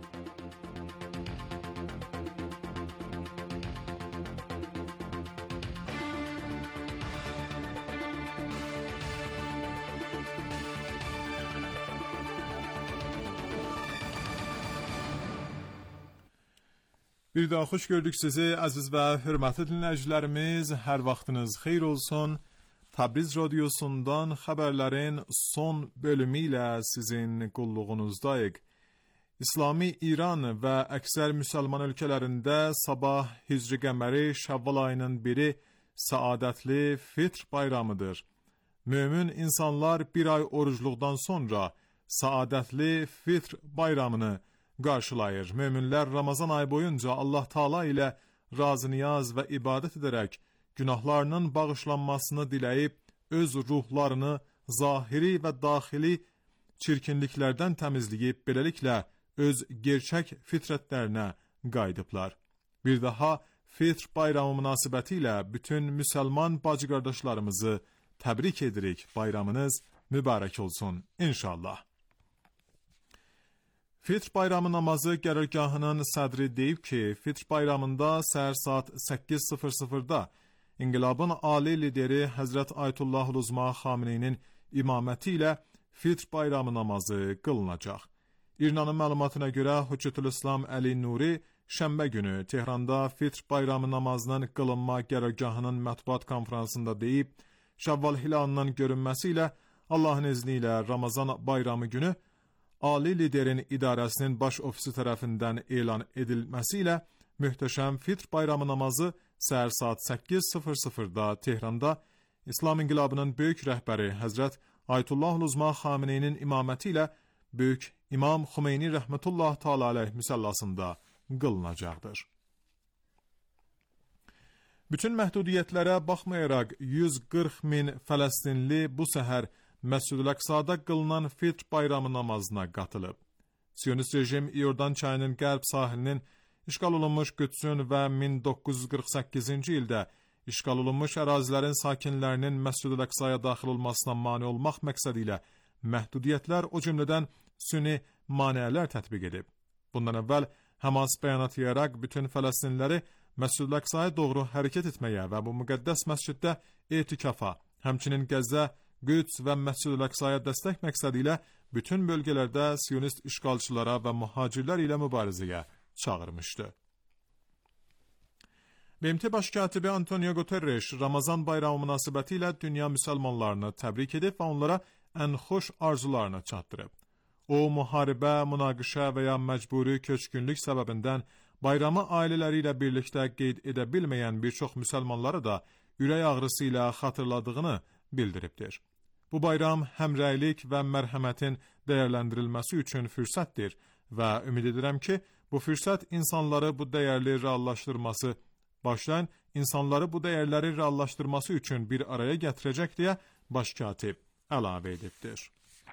Bir daha xoş gördük sizi əziz və hörmətli dinləyicilərimiz. Hər vaxtınız xeyir olsun. Təbriz radyosundan xəbərlərin son bölümü ilə sizin qulluğunuzdayıq. İslami İran və əksər müsəlman ölkələrində sabah Hicri qəməri Şəvval ayının 1-i səadətli Fitr bayramıdır. Mömin insanlar bir ay orucluqdan sonra səadətli Fitr bayramını qarşılayır. Möminlər Ramazan ayı boyunca Allah Taala ilə razı-niyaz və ibadət edərək günahlarının bağışlanmasını diləyib, öz ruhlarını zahiri və daxili çirkinliklərdən təmizləyib, beləliklə öz gerçək fitrətlərinə qayıdıblar. Bir daha Fitr bayramı münasibəti ilə bütün müsəlman bacı qardaşlarımızı təbrik edirik. Bayramınız mübarək olsun inşallah. Fitr bayramı namazı qərargahının sədri deyib ki, Fitr bayramında səhər saat 8:00-da İnqilabın ali lideri Həzrət Ayətullah Uzma Xameneinin imaməti ilə Fitr bayramı namazı qılınacaq. İrnanın məlumatına görə Hüccətül-İslam Əli Nuri şənbə günü Tehranda Fitr bayramı namazının qılınma qərargahının mətbuat konferansında deyib, Şəvval hilalının görünməsi ilə Allahın izni ilə Ramazan bayramı günü Ali liderin idarəsinin baş ofisi tərəfindən elan edilməsi ilə möhtəşəm Fitr bayramı namazı səhər saat 8:00-da Tehranda İslam İnqilabının böyük rəhbəri Həzrət Ayətullah Uzma Xameneinin imaməti ilə Böyük İmam Xümeyni rəhmətullah Teala aleyh müsəllasında qılınacaqdır. Bütün məhdudiyyətlərə baxmayaraq 140.000 Fələstinli bu səhər Məscid-ül Əqsada qılınan Fitr bayramı namazına qatılıb. Siyonist rejim İordan çayının qərb sahilinin işğal olunmuş Qüdsün və 1948-ci ildə işğal olunmuş ərazilərin sakinlərinin Məscid-ül Əqsaya daxil olmasına mane olmaq məqsədi ilə məhdudiyyətlər, o cümlədən süni maneələr tətbiq edib. Bundan əvvəl Həmas bəyanat yayaraq bütün Fələstinliləri Məscid-ül Əqsaya doğru hərəkət etməyə və bu müqəddəs məsciddə etikafa, həmçinin Qəzza, Qüds və Məscid-ül Əqsaya dəstək məqsədi ilə bütün bölgələrdə siyonist işğalçılara və mühacirlər ilə mübarizəyə çağırmışdı. BMT Baş katibi Antonio Guterres Ramazan bayramı münasibəti ilə dünya müsəlmanlarını təbrik edib və onlara ən xoş arzularını çatdırıb. O, müharibə, münaqişə və ya məcburi köçkünlük səbəbindən bayramı ailələri ilə birlikdə qeyd edə bilməyən bir çox müsəlmanları da ürək ağrısı ilə xatırladığını bildiribdir. Bu bayram həmrəylik və mərhəmətin dəyərləndirilməsi üçün fürsətdir və ümid edirəm ki, bu fürsət insanları bu dəyərli reallaşdırması üçün bir araya gətirəcək deyə baş katib əlavə edibdir.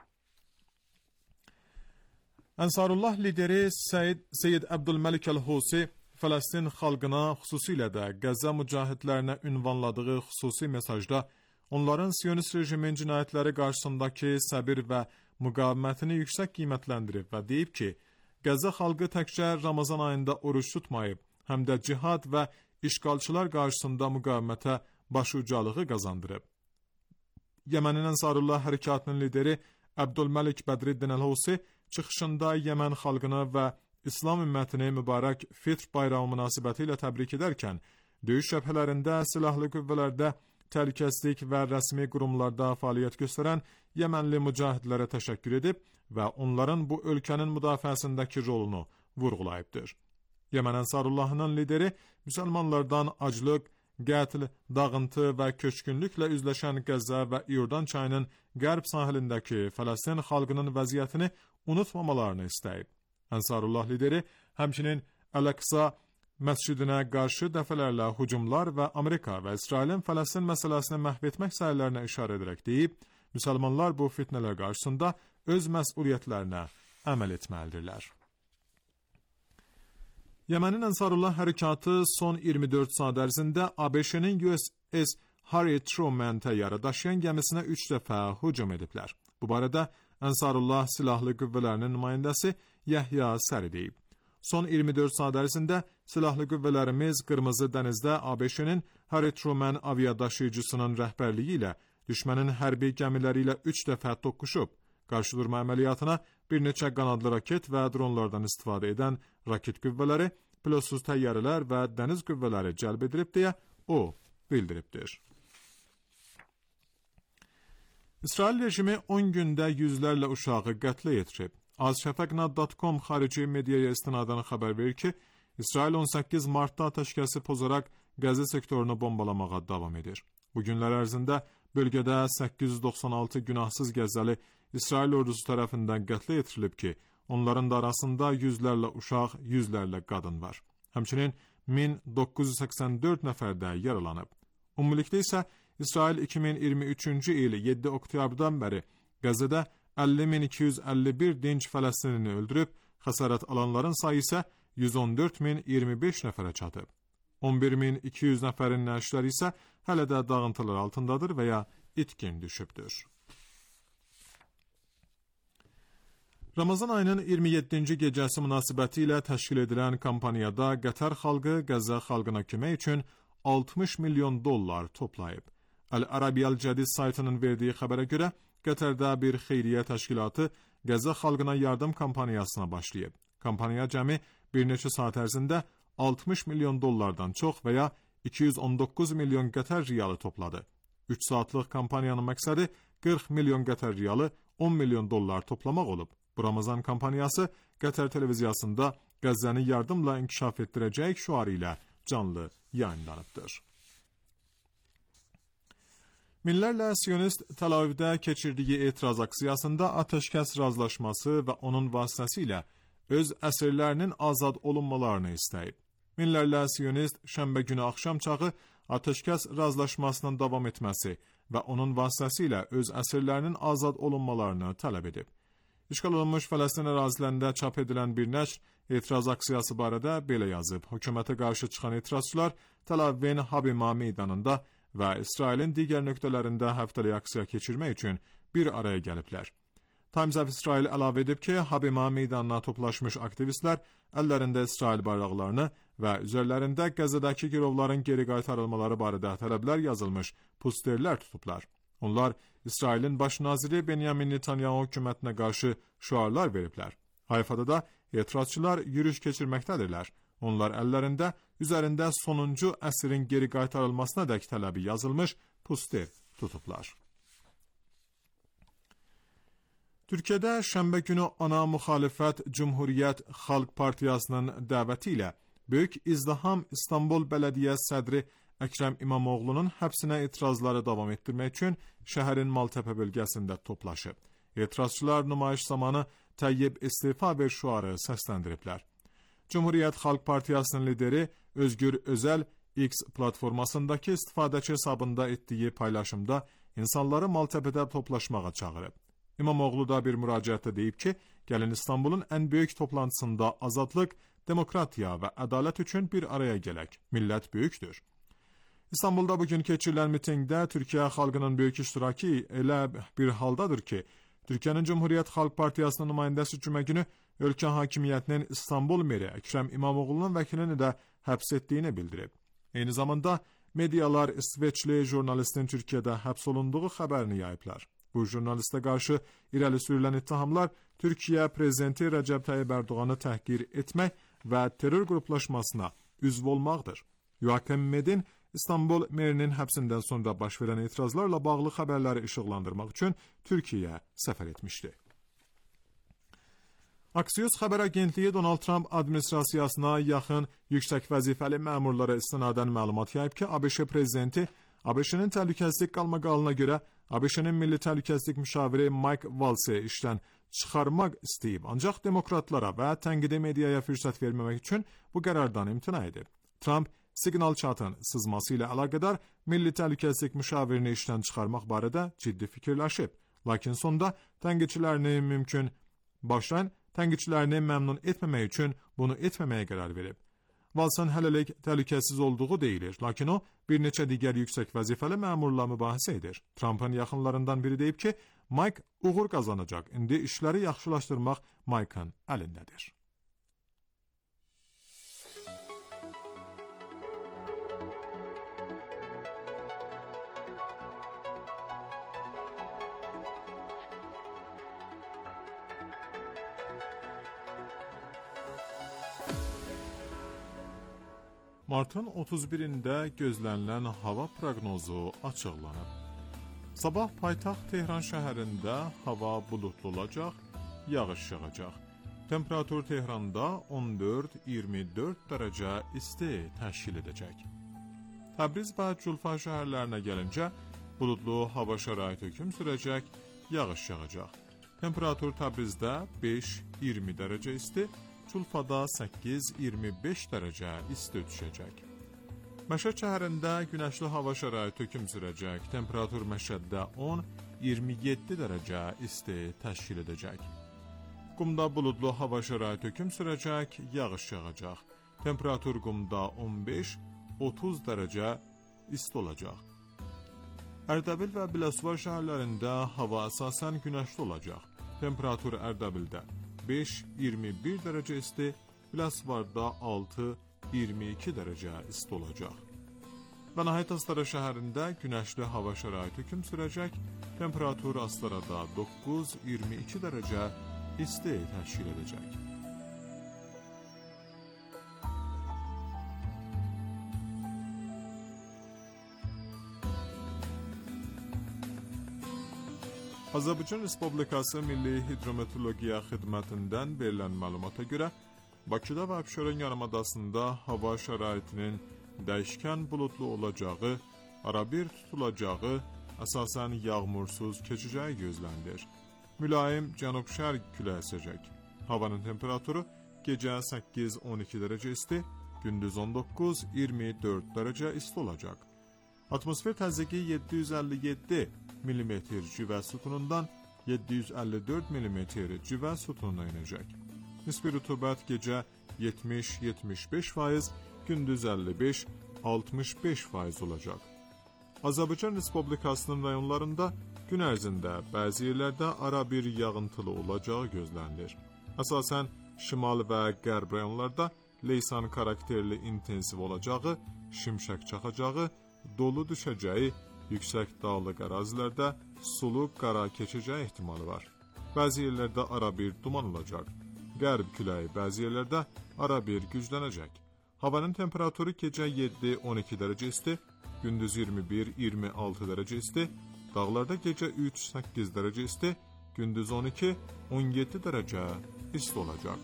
Ansarullah lideri Seyyid Abdülməlik Əl-Husi Fələstin xalqına, xüsusilə də Qəzza mücahidlərinə ünvanladığı xüsusi mesajda onların siyonist rejimin cinayətləri qarşısındakı səbir və müqavimətini yüksək qiymətləndirib və deyib ki, Qəzza xalqı təkcə Ramazan ayında oruç tutmayıb, həm də cihad və işğalçılar qarşısında müqavimətə başucalığı qazandırıb. Yəmənin Ansarullah hərəkatının lideri Abdülməlik Bədriddin Əl-Husi çıxışında Yəmən xalqını və İslam ümmətini mübarək Fitr bayramı münasibəti ilə təbrik edərkən, döyüş cəbhələrində, silahlı qüvvələrdə, təhlükəsizlik və rəsmi qurumlarda fəaliyyət göstərən Yəmənli mücahidlərə təşəkkür edib və onların bu ölkənin müdafiəsindəki rolunu vurğulayıbdır. Yəmən Ansarullahının lideri müsəlmanlardan aclıq, qətl, dağıntı və köçkünlüklə üzləşən Qəzza və İordan çayının qərb sahilindəki Fələstin xalqının vəziyyətini unutmamalarını istəyib. Ənsarullah lideri həmçinin Əl-Əqsa məscidinə qarşı dəfələrlə hücumlar və Amerika və İsrailin Fələstin məsələsini məhv etmək səylərinə işarə edərək deyib, müsəlmanlar bu fitnələr qarşısında öz məsuliyyətlərinə əməl etməlidirlər. Yemenin Ensarullah hərəkatı son 24 saat ərzində ABŞ-nin USS Harry Truman təyyarə daşıyan gəmisinə 3 dəfə hücum ediblər. Bu barədə Ensarullah silahlı qüvvələrinin nümayəndəsi Yahya Səri deyib. Son 24 saat ərzində silahlı qüvvələrimiz Qırmızı dənizdə ABŞ-nin Harry Truman aviadaşıyıcısının rəhbərliyi ilə düşmənin hərbi gəmiləri ilə 3 dəfə toqquşub. Qarşıdurma əməliyyatına bir neçə qanadlı raket və dronlardan istifadə edən raket qüvvələri, pilotsuz təyyarələr və dəniz qüvvələri cəlb edilib deyə o bildiribdir. İsrail rejimi 10 gündə yüzlərlə uşağı qətlə yetirib. Azşəfəqnad.com xarici mediaya istinadən xəbər verir ki, İsrail 18 martda atəşkəsi pozaraq Qəzza sektorunu bombalamağa davam edir. Bu günlər ərzində bölgədə 896 günahsız Qəzzalı İsrail ordusu tərəfindən qətlə yetirilib ki, onların da arasında yüzlərlə uşaq, yüzlərlə qadın var. Həmçinin 1984 nəfər də yaralanıb. Ümumilikdə isə İsrail 2023-cü il 7 oktyabrdan bəri Qəzzada 50.251 dinc Fələstinini öldürüb, xəsarət alanların sayı isə 114.025 nəfərə çatıb. 11.200 nəfərin nəşləri isə hələ də dağıntılar altındadır və ya itkin düşübdür. Ramazan ayının 27-ci gecəsi münasibəti ilə təşkil edilən kampaniyada Qətər xalqı Qəzza xalqına kömək üçün 60 milyon dollar toplayıb. Əl-Ərabiyəl Cədid saytının verdiyi xəbərə görə, Qətərdə bir xeyriyyə təşkilatı Qəzza xalqına yardım kampaniyasına başlayıb. Kampaniya cəmi bir neçə saat ərzində 60 milyon dollardan çox və ya 219 milyon Qətər riyalı topladı. 3 saatlıq kampaniyanın məqsədi 40 milyon Qətər riyalı 10 milyon dollar toplamaq olub. Bu Ramazan kampaniyası Qətər televiziyasında Qəzzəni yardımla inkişaf etdirəcək şüarı ilə canlı yayınlanıbdır. Minlərlə Siyonist Tel Avivdə keçirdiyi etiraz aksiyasında atəşkəs razılaşması və onun vasitəsilə öz əsirlərinin azad olunmalarını istəyib. Minlərlə Siyonist şənbə günü axşam çağı atəşkəs razılaşmasının davam etməsi və onun vasitəsilə öz əsirlərinin azad olunmalarını tələb edib. İşğal olunmuş Fələstin ərazilərində çap edilən bir nəşr etiraz aksiyası barədə belə yazıb. Hökumətə qarşı çıxan etirazçılar Tel Avivin Habima meydanında və İsrailin digər nöqtələrində həftəlik aksiya keçirmək üçün bir araya gəliblər. Times of Israel əlavə edib ki, Habima meydanına toplaşmış aktivistlər əllərində İsrail bayraqlarını və üzərlərində Qəzzadakı girovların geri qaytarılmaları barədə tələblər yazılmış posterlər tutublar. Onlar İsrailin baş naziri Benyamin Netanyahu hökumətinə qarşı şüarlar veriblər. Hayfada da etirazçılar yürüyüş keçirməkdədirlər. Onlar əllərində üzərində sonuncu əsrin geri qaytarılmasına dək tələbi yazılmış poster tutublar. Türkiyədə şənbə günü ana müxalifət Cumhuriyyət Xalq Partiyasının dəvəti ilə böyük izdiham İstanbul Bələdiyyə sədri Əkrəm İmamoğlu'nun həbsinə etirazları davam etdirmək üçün şəhərin Maltepe bölgəsində toplaşıb. Etirazçılar nümayiş zamanı Təyyib istifa ver şüarı səsləndiriblər. Cumhuriyyət Xalq Partiyasının lideri Özgür Özəl X platformasındakı istifadəçi hesabında etdiyi paylaşımda insanları Maltepe'də toplaşmağa çağırıb. İmamoğlu da bir müraciətdə deyib ki, gəlin İstanbulun ən böyük toplantısında azadlıq, demokratiya və ədalət üçün bir araya gələk. Millət böyükdür. İstanbulda bugün keçirilən mitingdə Türkiyə xalqının böyük iştirakı elə bir haldadır ki, Türkiyənin Cumhuriyyət Xalq Partiyasının nümayəndəsi cümə günü ölkə hakimiyyətinin İstanbul meri Əkrəm İmamoğlu'nun vəkilini də həbs etdiyini bildirib. Eyni zamanda medialar İsveçli jurnalistin Türkiyədə həbs olunduğu xəbərini yayıblar. Bu jurnalistə qarşı irəli sürülən ittihamlar Türkiyə prezidenti Rəcəb Tayyib Ərdoğanı təhqir etmək və terror qruplaşmasına üzv olmaqdır. Joakim Medin İstanbul merinin həbsindən sonra baş verən etirazlarla bağlı xəbərləri işıqlandırmaq üçün Türkiyəyə səfər etmişdi. Axios xəbər agentliyi Donald Trump administrasiyasına yaxın yüksək vəzifəli məmurlara istinadən məlumat yayıb ki, ABŞ prezidenti ABŞ-nin təhlükəsizlik qalmaqalına görə ABŞ-nin milli təhlükəsizlik müşaviri Mike Waltz-i işdən çıxarmaq istəyib, ancaq demokratlara və tənqidi mediaya fürsət verməmək üçün bu qərardan imtina edib. Trump Signal Chat'ın sızması ilə əlaqədar milli təhlükəsizlik müşavirini işdən çıxarmaq barədə ciddi fikirləşib, lakin sonda tənqidçilərini məmnun etməmək üçün bunu etməməyə qərar verib. Waltz-ın hələlik təhlükəsiz olduğu deyilir, lakin o bir neçə digər yüksək vəzifəli məmurla mübahisə edir. Trump'ın yaxınlarından biri deyib ki, Mike uğur qazanacaq, indi işləri yaxşılaşdırmaq Mike'ın əlindədir. Martın 31-də gözlənilən hava proqnozu açıqlanıb. Sabah paytaxt Tehran şəhərində hava buludlu olacaq, yağış yağacaq. Temperatur Tehranda 14-24 dərəcə isti təşkil edəcək. Təbriz və Culfa şəhərlərinə gəlincə, buludlu hava şəraiti hökm sürəcək, yağış yağacaq. Temperatur Təbrizdə 5-20 dərəcə isti, Culfada 8-25 dərəcə isti düşəcək. Məşəd şəhərində günəşli hava şəraiti hökm sürəcək. Temperatur Məşəddə 10-27 dərəcə isti təşkil edəcək. Qumda buludlu hava şəraiti hökm sürəcək, yağış yağacaq. Temperatur Qumda 15-30 dərəcə isti olacaq. Ərdəbil və Biləsuvar şəhərlərində hava əsasən günəşli olacaq. Temperatur Ərdəbildə 5-21 dərəcə isti, Biləsuvarda 6-22 dərəcə isti olacaq. Və nəhayət Astara şəhərində günəşli hava şəraiti hökm sürəcək. Temperatur Astarada 9-22 dərəcə isti təşkil edəcək. Azərbaycan Respublikası Milli Hidrometeorologiya Xidmətindən verilən məlumata görə, Bakıda və Abşeron yarımadasında hava şəraitinin dəyişkən buludlu olacağı, arabir tutulacağı, əsasən yağmursuz keçəcəyi gözlənilir. Mülayim cənub-şərq küləyi əsəcək. Havanın temperaturu gecə 8-12 dərəcə isti, gündüz 19-24 dərəcə isti olacaq. Atmosfer təzyiqi 757 mm civə sütunundan 754 mm civə sütununa inəcək. Nisbi rütubət gecə 70-75%, gündüz 55-65% olacaq. Azərbaycan Respublikasının rayonlarında gün ərzində bəzi yerlərdə ara bir yağıntılı olacağı gözlənilir. Əsasən şimal və qərb rayonlarda leysan karakterli intensiv olacağı, şimşək çaxacağı, dolu düşəcəyi, yüksək dağlıq ərazilərdə sulu qara keçəcəyi ehtimalı var. Bəzi yerlərdə ara bir duman olacaq. Qərb küləyi bəzi yerlərdə ara bir güclənəcək. Havanın temperaturu gecə 7-12 dərəcə isti, gündüz 21-26 dərəcə isti, dağlarda gecə 3-8 dərəcə isti, gündüz 12-17 dərəcə isti olacaq.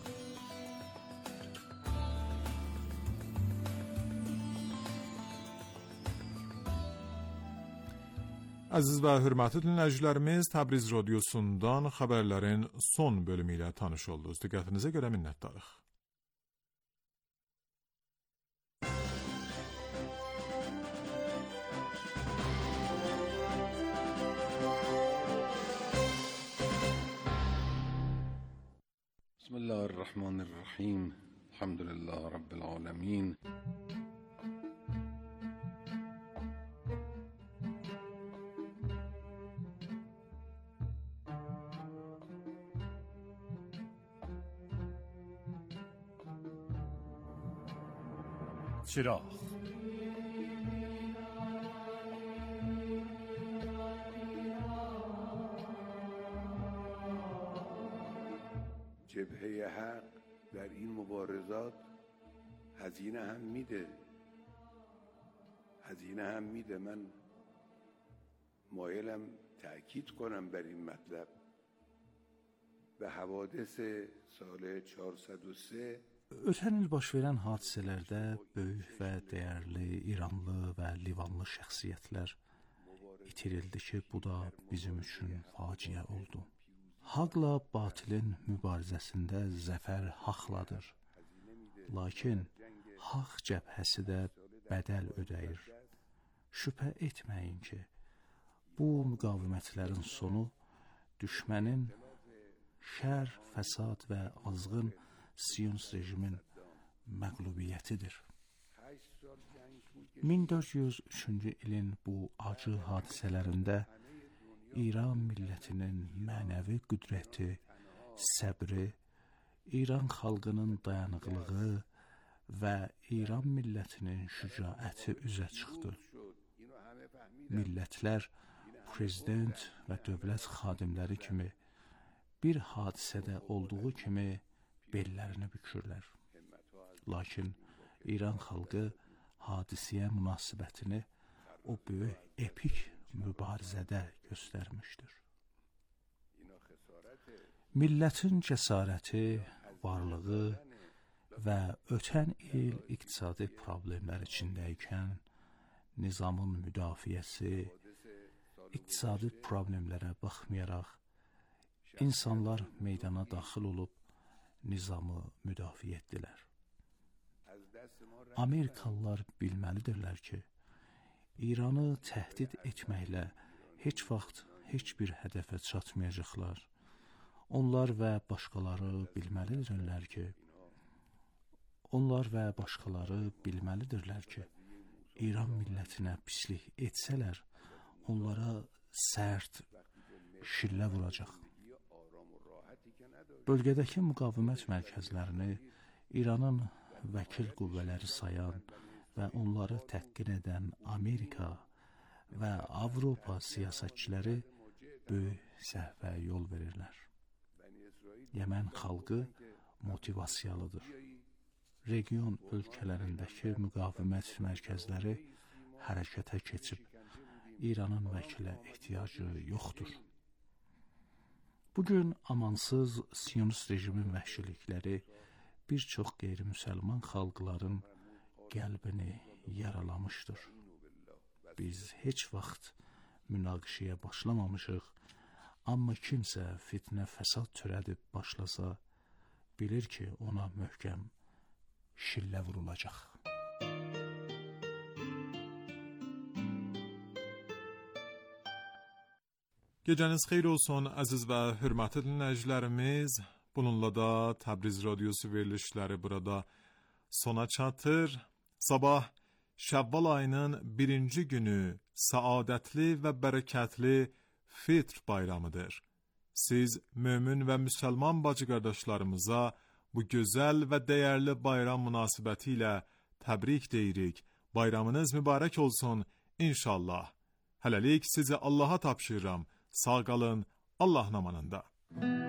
Əziz və hörmətli dinləyicilərimiz, Təbriz radiosundan xəbərlərin son bölümü ilə tanış oldunuz. Diqqətinizə görə minnətdarıq. Bismillahirrahmanirrahim. Elhamdülillah Rabbil alemin. چراغ جبهه حق در این مبارزات هزینه هم میده من مایلم تأکید کنم بر این مطلب به حوادث سال 403 Ötən il baş verən hadisələrdə böyük və dəyərli İranlı və Livanlı şəxsiyyətlər itirildi ki, bu da bizim üçün faciə oldu. Haqla batilin mübarizəsində zəfər haqladır. Lakin haq cəbhəsi də bədəl ödəyir. Şübhə etməyin ki, bu müqavimətlərin sonu düşmənin şər, fəsad və azğın Siyonist rejimin məğlubiyyətidir. 1403-cü ilin bu acı hadisələrində İran millətinin mənəvi qüdrəti, səbri, İran xalqının dayanıqlığı və İran millətinin şücaəti üzə çıxdı. Millətlər, prezident və dövlət xadimləri kimi bir hadisədə olduğu kimi bellərini bükürlər. Lakin İran xalqı hadisəyə münasibətini o böyük epik mübarizədə göstərmişdir. Millətin cəsarəti, varlığı və ötən il iqtisadi problemlər içindəykən nizamın müdafiəsi, iqtisadi problemlərə baxmayaraq insanlar meydana daxil olub nizamı müdafiə etdilər. Amerikalılar bilməlidirlər ki, İranı təhdid etməklə heç vaxt heç bir hədəfə çatmayacaqlar. Onlar və başqaları bilməlidirlər ki, İran millətinə pislik etsələr, onlara sərt şillə vuracaq. Bölgədəki müqavimət mərkəzlərini İranın vəkil qüvvələri sayan və onları təhqir edən Amerika və Avropa siyasətçiləri böyük səhvə yol verirlər. Yəmən xalqı motivasiyalıdır. Region ölkələrindəki müqavimət mərkəzləri hərəkətə keçib İranın vəkilə ehtiyacı yoxdur. Bugün amansız Siyonist rejimin vəhşilikləri bir çox qeyri-müsəlman xalqların qəlbini yaralamışdır. Biz heç vaxt münaqişəyə başlamamışıq, amma kimsə fitnə fəsad törədib başlasa, bilir ki, ona möhkəm şillə vurulacaq. Gecəniz xeyir olsun əziz və hörmətli dinləyicilərimiz. Bununla da Təbriz Radyosu verilişləri burada sona çatır. Sabah Şəvval ayının 1-ci günü səadətli və bərəkətli Fitr bayramıdır. Siz mömin və müsəlman bacı qardaşlarımıza bu gözəl və dəyərli bayram münasibəti ilə təbrik deyirik. Bayramınız mübarək olsun inşallah. Hələlik sizi Allaha tapşırıram. Sağ qalın, Allah amanında.